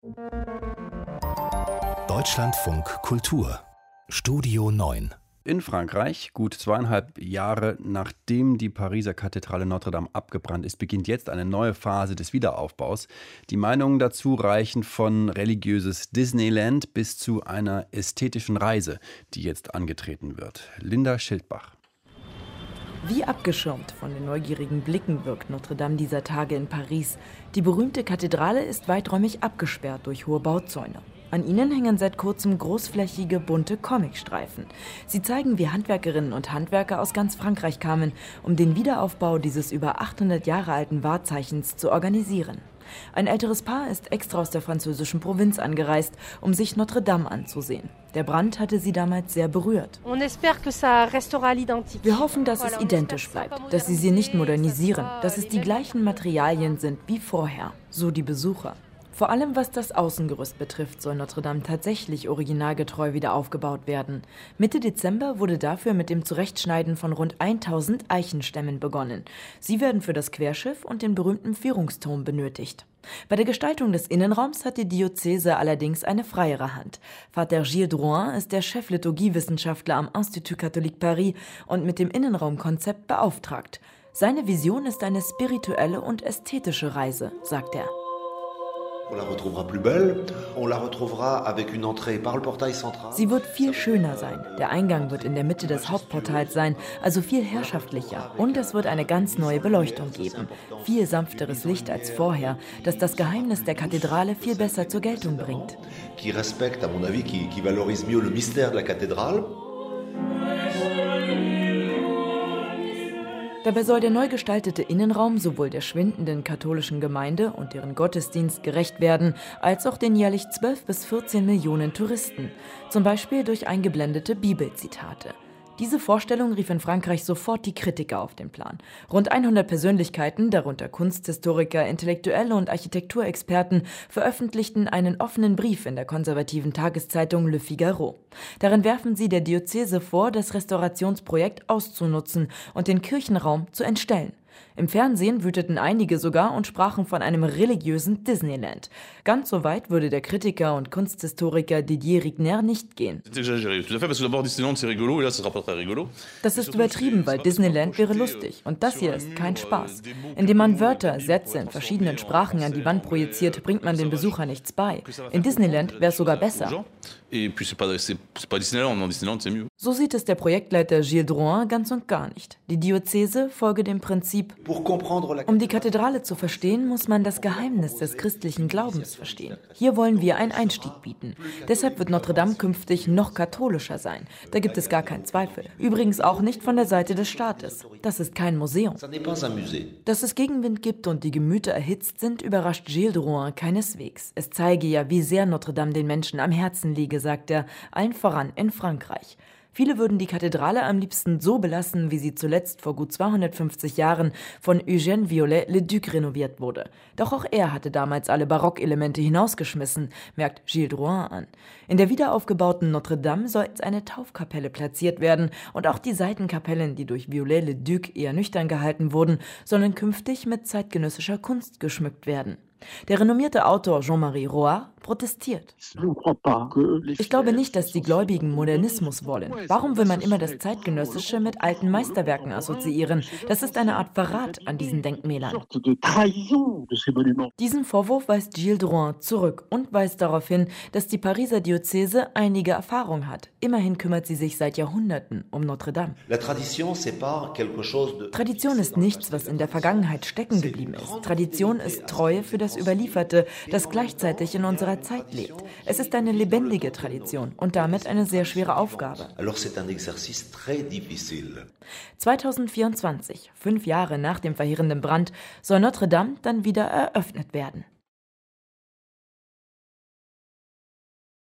Deutschlandfunk Kultur Studio 9. In Frankreich, gut 2,5 Jahre nachdem die Pariser Kathedrale Notre-Dame abgebrannt ist, beginnt jetzt eine neue Phase des Wiederaufbaus. Die Meinungen dazu reichen von religiöses Disneyland bis zu einer ästhetischen Reise, die jetzt angetreten wird. Linda Schildbach. Wie abgeschirmt von den neugierigen Blicken wirkt Notre-Dame dieser Tage in Paris. Die berühmte Kathedrale ist weiträumig abgesperrt durch hohe Bauzäune. An ihnen hängen seit kurzem großflächige, bunte Comicstreifen. Sie zeigen, wie Handwerkerinnen und Handwerker aus ganz Frankreich kamen, um den Wiederaufbau dieses über 800 Jahre alten Wahrzeichens zu organisieren. Ein älteres Paar ist extra aus der französischen Provinz angereist, um sich Notre-Dame anzusehen. Der Brand hatte sie damals sehr berührt. Wir hoffen, dass es identisch bleibt, dass sie nicht modernisieren, dass es die gleichen Materialien sind wie vorher, so die Besucher. Vor allem was das Außengerüst betrifft, soll Notre-Dame tatsächlich originalgetreu wieder aufgebaut werden. Mitte Dezember wurde dafür mit dem Zurechtschneiden von rund 1000 Eichenstämmen begonnen. Sie werden für das Querschiff und den berühmten Vierungsturm benötigt. Bei der Gestaltung des Innenraums hat die Diözese allerdings eine freiere Hand. Vater Gilles Drouin ist der Chefliturgiewissenschaftler am Institut Catholique Paris und mit dem Innenraumkonzept beauftragt. Seine Vision ist eine spirituelle und ästhetische Reise, sagt er. Sie wird viel schöner sein. Der Eingang wird in der Mitte des Hauptportals sein, also viel herrschaftlicher. Und es wird eine ganz neue Beleuchtung geben. Viel sanfteres Licht als vorher, das das Geheimnis der Kathedrale viel besser zur Geltung bringt. Dabei soll der neu gestaltete Innenraum sowohl der schwindenden katholischen Gemeinde und deren Gottesdienst gerecht werden, als auch den jährlich 12 bis 14 Millionen Touristen, zum Beispiel durch eingeblendete Bibelzitate. Diese Vorstellung rief in Frankreich sofort die Kritiker auf den Plan. Rund 100 Persönlichkeiten, darunter Kunsthistoriker, Intellektuelle und Architekturexperten, veröffentlichten einen offenen Brief in der konservativen Tageszeitung Le Figaro. Darin werfen sie der Diözese vor, das Restaurationsprojekt auszunutzen und den Kirchenraum zu entstellen. Im Fernsehen wüteten einige sogar und sprachen von einem religiösen Disneyland. Ganz so weit würde der Kritiker und Kunsthistoriker Didier Rigner nicht gehen. Das ist übertrieben, weil Disneyland wäre lustig und das hier ist kein Spaß. Indem man Wörter, Sätze in verschiedenen Sprachen an die Wand projiziert, bringt man den Besucher nichts bei. In Disneyland wäre es sogar besser. So sieht es der Projektleiter Gilles Drouin ganz und gar nicht. Die Diözese folge dem Prinzip: Um die Kathedrale zu verstehen, muss man das Geheimnis des christlichen Glaubens verstehen. Hier wollen wir einen Einstieg bieten. Deshalb wird Notre-Dame künftig noch katholischer sein. Da gibt es gar keinen Zweifel. Übrigens auch nicht von der Seite des Staates. Das ist kein Museum. Dass es Gegenwind gibt und die Gemüter erhitzt sind, überrascht Gilles Drouin keineswegs. Es zeige ja, wie sehr Notre-Dame den Menschen am Herzen liege, sagt er, allen voran in Frankreich. Viele würden die Kathedrale am liebsten so belassen, wie sie zuletzt vor gut 250 Jahren von Eugène Viollet-le-Duc renoviert wurde. Doch auch er hatte damals alle Barockelemente hinausgeschmissen, merkt Gilles Drouin an. In der wiederaufgebauten Notre-Dame soll jetzt eine Taufkapelle platziert werden und auch die Seitenkapellen, die durch Viollet-le-Duc eher nüchtern gehalten wurden, sollen künftig mit zeitgenössischer Kunst geschmückt werden. Der renommierte Autor Jean-Marie Roard protestiert. Ich glaube nicht, dass die Gläubigen Modernismus wollen. Warum will man immer das Zeitgenössische mit alten Meisterwerken assoziieren? Das ist eine Art Verrat an diesen Denkmälern. Diesen Vorwurf weist Gilles Drouin zurück und weist darauf hin, dass die Pariser Diözese einige Erfahrung hat. Immerhin kümmert sie sich seit Jahrhunderten um Notre-Dame. Tradition ist nichts, was in der Vergangenheit stecken geblieben ist. Tradition ist Treue für das Überlieferte, das gleichzeitig in unserer Zeit lebt. Es ist eine lebendige Tradition und damit eine sehr schwere Aufgabe. 2024, 5 Jahre nach dem verheerenden Brand, soll Notre-Dame dann wieder eröffnet werden.